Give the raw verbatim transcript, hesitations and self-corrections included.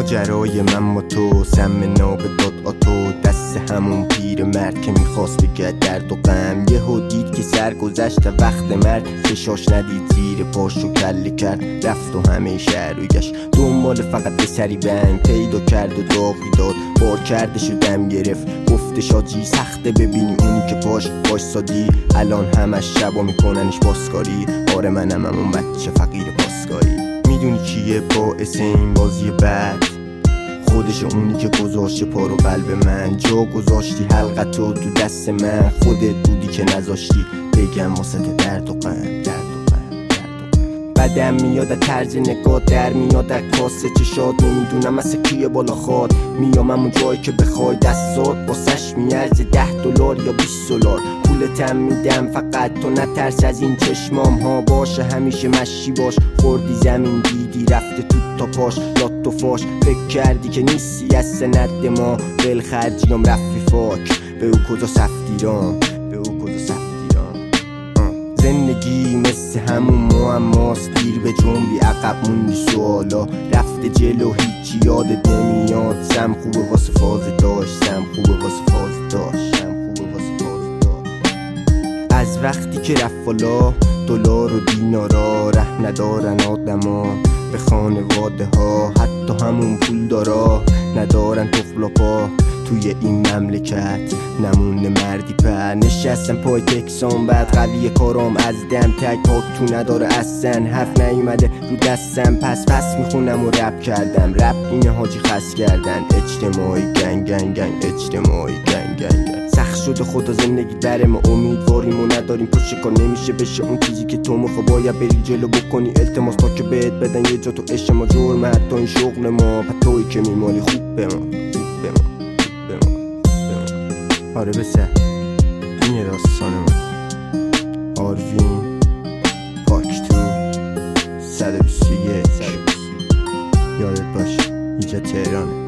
ماجرای من با تو سم ناب داد آتو، دست همون پیر مرد که میخواست بگه درد و غم. یهو دید که سر گذشت وقت مرد، چشاش ندید زیر پاشو کله کرد، رفت و همه شهر رو گشت دنبال فقط به سری بنگ پیدا کرد و داغی داد، بار کردش و دم گرفت گفتش آجی سخته ببینی اونی که پاش وایسادی الان همش شبا میکننش باسکاری. آره منم همون بچه فقیر پاسکاری. میدونی کیه باعث این بازی بد؟ خودش اونی که گذاشته پا رو قلب من، جا گذاشتی حلقتو تو دست من، خودت بودی که نذاشتی بگم واسه درد و غم، درد و غم، درد و غم. بدم میاد از طرز نگاه، در میاد از کاسه چشات، نمیدونم از کیه بالا خواد، میام همون جایی که بخوای دستات واسش میارزه ده دلار یا بیست دلار، پولتم میدم فقط تو نترس از این چشمام ها، باشه همیشه مشی باش، خوردی زمین دیدی رفته تو تا پاش، لات و فاش فکر کردی که نیستی از سند ما، بل خرجیام رفی فاک به او کجا سفتیرام، به او کجا سفتیرام. زندگی مثل همون معماست، دیر به جنبی عقب موندی سوالا، رفته جلو هیچی یادت نمیاد، سم خوبه واسه فاز داشت، سم خوبه واسه فاز داشت، سم خوبه واسه فاز داشت. از وقتی که رفت بالا دلار و دینارا، ره ندارن آدما به خانواده ها، حتی همون پول دارا ندارن تخلا پا، توی این مملکت نمونه مردی پر، نشستم پای تکسان بعد قوی کارام از دم، تک پاک تو نداره اصلا، حرف نیومده رو دستم، پس پس میخونم و رپ کردم، رپ اینه حاجی خس کردن، اجتماعی گنگ گنگ گنگ، اجتماعی گنگ گنگ گنگ. سخت شده خدا زندگی بره ما امیدواریم و نداریم پشت کار نمیشه بشه اون چیزی که تو میخوا، باید بری جلو بکنی التماس تا که بهت بدن یه جا تو عشق ما، جرم حتی این شغل ما، پتویی که میمالی خوب به ما، خوب به ما، خوب به ما، خوب به ما. آره بسه اینه داستان ما. آروین پاک تو صد و بیست و یک، یادت باشه اینجا تهرانه.